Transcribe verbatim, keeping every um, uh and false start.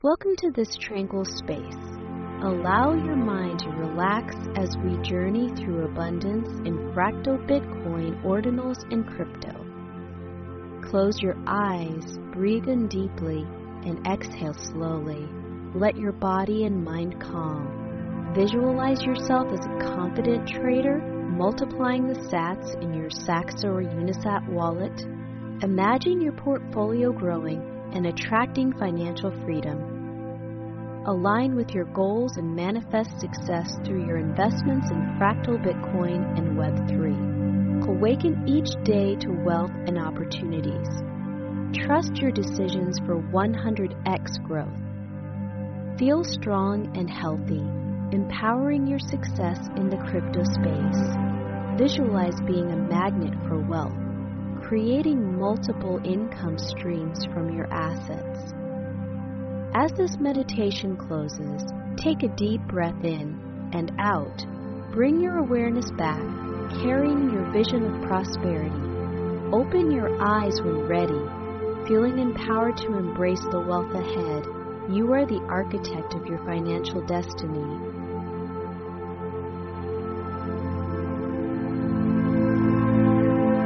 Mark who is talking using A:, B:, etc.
A: Welcome to this tranquil space. Allow your mind to relax as we journey through abundance in fractal Bitcoin, ordinals, and crypto. Close your eyes, breathe in deeply, and exhale slowly. Let your body and mind calm. Visualize yourself as a confident trader, multiplying the sats in your Saxa or Unisat wallet. Imagine your portfolio growing and attracting financial freedom. Align with your goals and manifest success through your investments in fractal Bitcoin and Web three. Awaken each day to wealth and opportunities. Trust your decisions for one hundred x growth. Feel strong and healthy, empowering your success in the crypto space. Visualize being a magnet for wealth, creating multiple income streams from your assets. As this meditation closes, take a deep breath in and out. Bring your awareness back, carrying your vision of prosperity. Open your eyes when ready, feeling empowered to embrace the wealth ahead. You are the architect of your financial destiny.